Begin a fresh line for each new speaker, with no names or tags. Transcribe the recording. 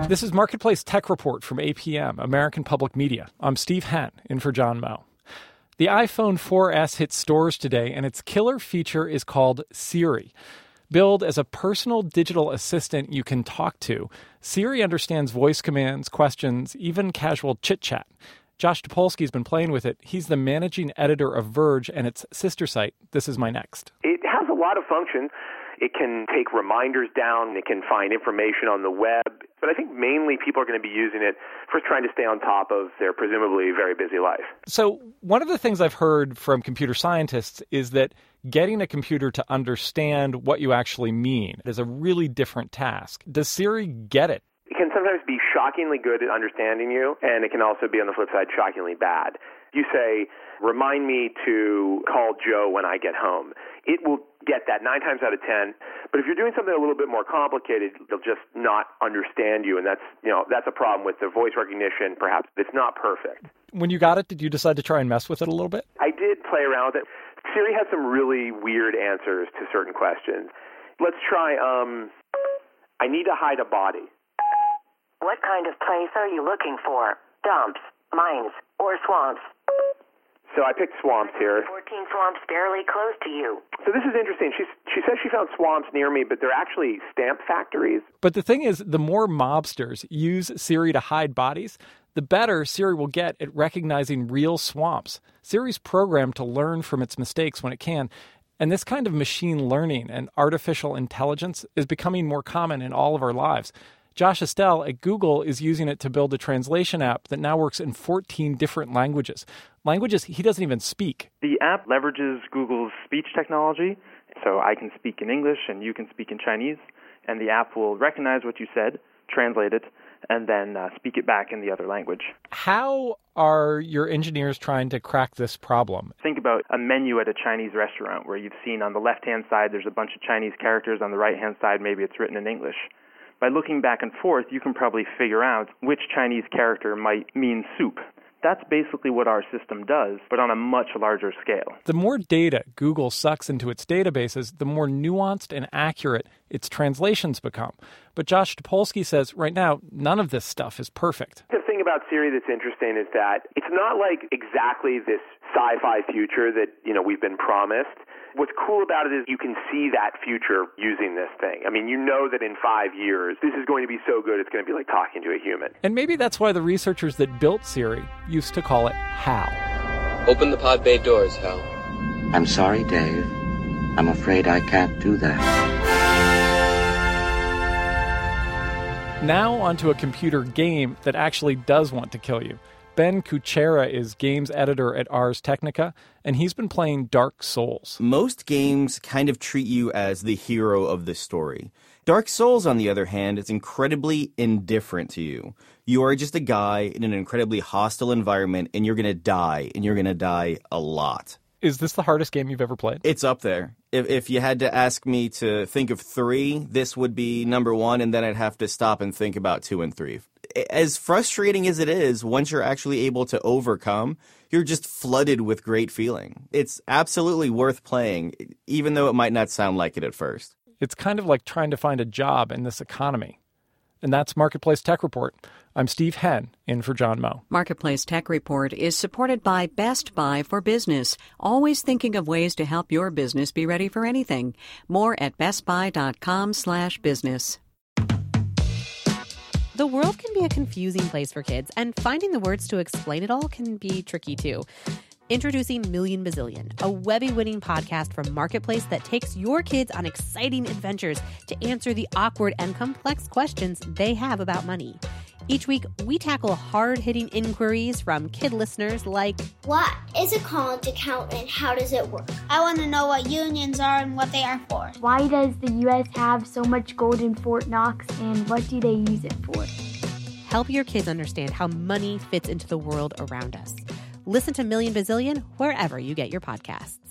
This is Marketplace Tech Report from APM, American Public Media. I'm Steve Henn, in for John Moe. The iPhone 4S hits stores today, and its killer feature is called Siri. Billed as a personal digital assistant you can talk to, Siri understands voice commands, questions, even casual chit-chat. Josh Topolsky's been playing with it. He's the managing editor of Verge and its sister site, This Is My Next.
It has a lot of functions. It can take reminders down. It can find information on the web. But I think mainly people are going to be using it for trying to stay on top of their presumably very busy life.
So one of the things I've heard from computer scientists is that getting a computer to understand what you actually mean is a really different task. Does Siri get it?
It can sometimes be shockingly good at understanding you, and it can also be, on the flip side, shockingly bad. You say, remind me to call Joe when I get home. It will get that 9 times out of 10. But if you're doing something a little bit more complicated, they'll just not understand you. And that's a problem with the voice recognition. Perhaps it's not perfect.
When you got it, did you decide to try and mess with it a little bit?
I did play around with it. Siri has some really weird answers to certain questions. Let's try, I need to hide a body.
What kind of place are you looking for? Dumps, mines, or swamps?
So I picked swamps here.
14 swamps fairly close to you.
So this is interesting. She says she found swamps near me, but they're actually stamp factories.
But the thing is, the more mobsters use Siri to hide bodies, the better Siri will get at recognizing real swamps. Siri's programmed to learn from its mistakes when it can. And this kind of machine learning and artificial intelligence is becoming more common in all of our lives. Josh Estelle at Google is using it to build a translation app that now works in 14 different languages he doesn't even speak.
The app leverages Google's speech technology, so I can speak in English and you can speak in Chinese, and the app will recognize what you said, translate it, and then speak it back in the other language.
How are your engineers trying to crack this problem?
Think about a menu at a Chinese restaurant where you've seen on the left-hand side there's a bunch of Chinese characters, on the right-hand side maybe it's written in English. By looking back and forth, you can probably figure out which Chinese character might mean soup. That's basically what our system does, but on a much larger scale.
The more data Google sucks into its databases, the more nuanced and accurate its translations become. But Josh Topolsky says right now, none of this stuff is perfect.
The thing about Siri that's interesting is that it's not like exactly this sci-fi future that, we've been promised. What's cool about it is you can see that future using this thing. I mean, you know that in 5 years, this is going to be so good, it's going to be like talking to a human.
And maybe that's why the researchers that built Siri used to call it HAL.
Open the pod bay doors, Hal.
I'm sorry, Dave. I'm afraid I can't do that.
Now onto a computer game that actually does want to kill you. Ben Kuchera is games editor at Ars Technica, and he's been playing Dark Souls.
Most games kind of treat you as the hero of the story. Dark Souls, on the other hand, is incredibly indifferent to you. You are just a guy in an incredibly hostile environment, and you're going to die, and you're going to die a lot.
Is this the hardest game you've ever played?
It's up there. If you had to ask me to think of 3, this would be number 1, and then I'd have to stop and think about 2 and 3. As frustrating as it is, once you're actually able to overcome, you're just flooded with great feeling. It's absolutely worth playing, even though it might not sound like it at first.
It's kind of like trying to find a job in this economy. And that's Marketplace Tech Report. I'm Steve Henn, in for John Moe.
Marketplace Tech Report is supported by Best Buy for Business, always thinking of ways to help your business be ready for anything. More at bestbuy.com/business.
The world can be a confusing place for kids, and finding the words to explain it all can be tricky too. Introducing Million Bazillion, a Webby-winning podcast from Marketplace that takes your kids on exciting adventures to answer the awkward and complex questions they have about money. Each week, we tackle hard-hitting inquiries from kid listeners like,
what is a college account and how does it work? I want to know what unions are and what they are for.
Why does the U.S. have so much gold in Fort Knox and what do they use it for?
Help your kids understand how money fits into the world around us. Listen to Million Bazillion wherever you get your podcasts.